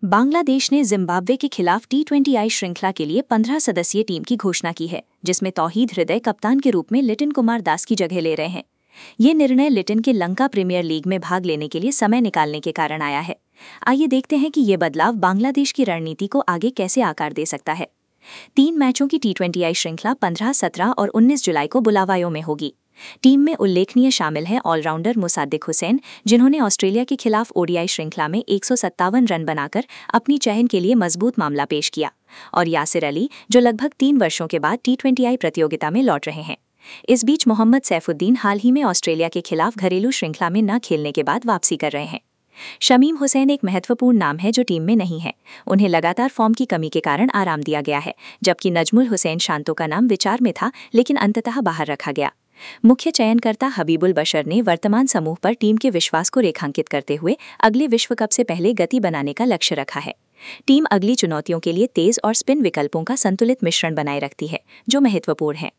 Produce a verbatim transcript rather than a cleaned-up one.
बांग्लादेश ने जिम्बाब्वे के खिलाफ टी ट्वेंटी आई श्रृंखला के लिए पंद्रह सदस्यीय टीम की घोषणा की है, जिसमें तौहीद हृदय कप्तान के रूप में लिटिन कुमार दास की जगह ले रहे हैं। ये निर्णय लिटिन के लंका प्रीमियर लीग में भाग लेने के लिए समय निकालने के कारण आया है। आइए देखते हैं कि ये बदलाव बांग्लादेश की रणनीति को आगे कैसे आकार दे सकता है। तीन मैचों की टी ट्वेंटी आई श्रृंखला पंद्रह, सत्रह और उन्नीस जुलाई को बुलावायो में होगी। टीम में उल्लेखनीय शामिल हैं ऑलराउंडर मुसाद्दिक हुसैन, जिन्होंने ऑस्ट्रेलिया के खिलाफ ओडीआई श्रृंखला में एक सौ सत्तावन रन बनाकर अपनी चयन के लिए मजबूत मामला पेश किया, और यासिर अली, जो लगभग तीन वर्षों के बाद टी ट्वेंटी आई प्रतियोगिता में लौट रहे हैं। इस बीच मोहम्मद सैफुद्दीन हाल ही में ऑस्ट्रेलिया के खिलाफ घरेलू श्रृंखला में न खेलने के बाद वापसी कर रहे हैं। शमीम हुसैन एक महत्वपूर्ण नाम है जो टीम में नहीं है। उन्हें लगातार फॉर्म की कमी के कारण आराम दिया गया है, जबकि नजमुल हुसैन शांतो का नाम विचार में था लेकिन अंततः बाहर रखा गया। मुख्य चयनकर्ता हबीबुल बशर ने वर्तमान समूह पर टीम के विश्वास को रेखांकित करते हुए अगले विश्व कप से पहले गति बनाने का लक्ष्य रखा है। टीम अगली चुनौतियों के लिए तेज और स्पिन विकल्पों का संतुलित मिश्रण बनाए रखती है, जो महत्वपूर्ण है।